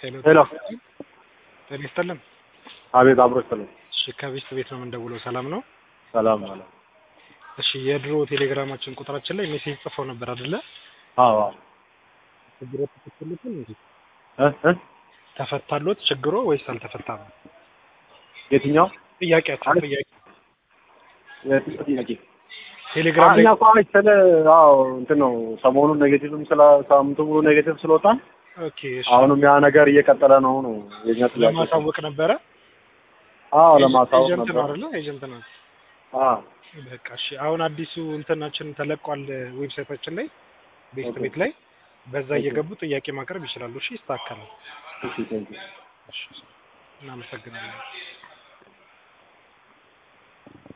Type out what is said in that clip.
ሄሎ ጤና ይስጥልን። አቤት አብሮ ይስጥልን። እሺ ከቤት ቤት ነው የምንደውለው። ሰላም ነው? ሰላም ማለት እሺ የድሮ ቴሌግራማችን ቁጥራችን ላይ ሜሴጅ ጽፈው ነበር አይደለ? አዎ ችግሩ ተፈታሎት እንዴ? እ ተፈታሎት ችግሩ ወይስ አልተፈታም? የትኛው ጥያቄያችን ጥያቄ ቴሌግራም ላይ እኛ እኮ አይተለ አዎ እንትን ነው ሰሞኑን ኔጌቲቭም ስለ ሳምንቱ ሙሉ ኔጌቲቭ ስለወጣን ኦኬ እሺ አሁንም ያ ነገር እየቀጠለ ነው የኛ ጥያቄ ለማሳወቅ ነበረ። አዎ ለማሳወቅ ኤጀንት ነው ነበር አይደለ? ኤጀንት ነው። አዎ በቃ እሺ አሁን አዲሱ እንትናችን ተለቋል ዌብሳይታችን ላይ ቤስት ኦኬ ቤት ላይ በዛ ኦኬ እየገቡ ጥያቄ ማቅረብ ይችላሉ። እሺ ይስተካከላል። እሺ ቴንክ ዩ እሺ እናመሰግናለን።